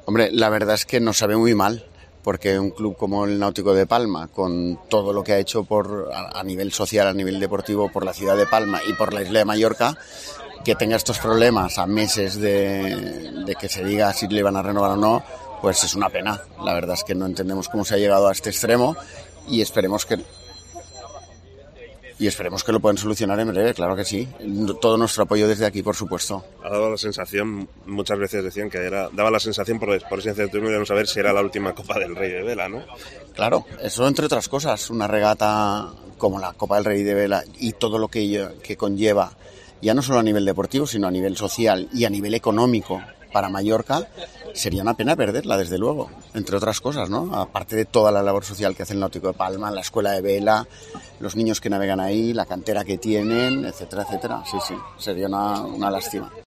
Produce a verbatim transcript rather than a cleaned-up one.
Hombre, la verdad es que nos sabe muy mal, porque un club como el Náutico de Palma, con todo lo que ha hecho por a, a nivel social, a nivel deportivo, por la ciudad de Palma y por la isla de Mallorca, que tenga estos problemas a meses de, de que se diga si le van a renovar o no, pues es una pena. La verdad es que no entendemos cómo se ha llegado a este extremo y esperemos que y esperemos que lo puedan solucionar en breve, claro que sí. Todo nuestro apoyo desde aquí, por supuesto. Ha dado la sensación, muchas veces decían que era, daba la sensación por, por esa incertidumbre de no saber si era la última Copa del Rey de Vela, ¿no? Claro, eso entre otras cosas, una regata como la Copa del Rey de Vela y todo lo que, que conlleva, ya no solo a nivel deportivo, sino a nivel social y a nivel económico para Mallorca, sería una pena perderla, desde luego, entre otras cosas, ¿no? Aparte de toda la labor social que hace el Náutico de Palma, la escuela de vela, los niños que navegan ahí, la cantera que tienen, etcétera, etcétera. Sí, sí, sería una, una lástima.